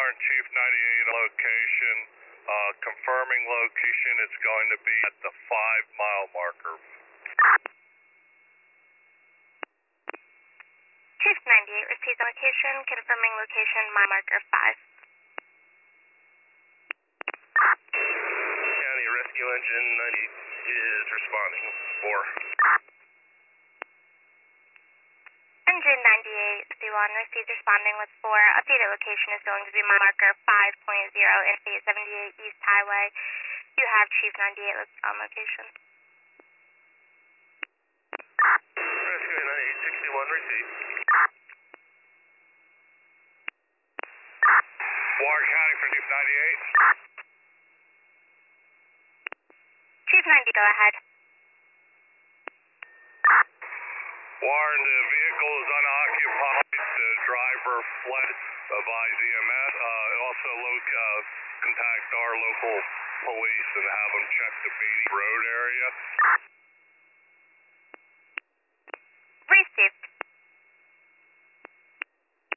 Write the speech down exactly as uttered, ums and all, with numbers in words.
Warren, Chief ninety-eight location. Uh, confirming location, it's going to be at the five mile marker. Chief ninety-eight received location, confirming location, mile marker five. County Rescue Engine ninety is responding. four. Engine ninety-eight, C one received responding with four. Updated location is going to be mile marker five point zero in eight seventy-eight East Highway. You have Chief ninety-eight on location. Rescue ninety-eight sixty-one received. Warren County for Chief ninety-eight. Chief ninety, go ahead. Warren, the vehicle is unoccupied. The driver fled. Advise E M S. Uh, also, loc uh, contact our local police and have them check the Beatty Road area.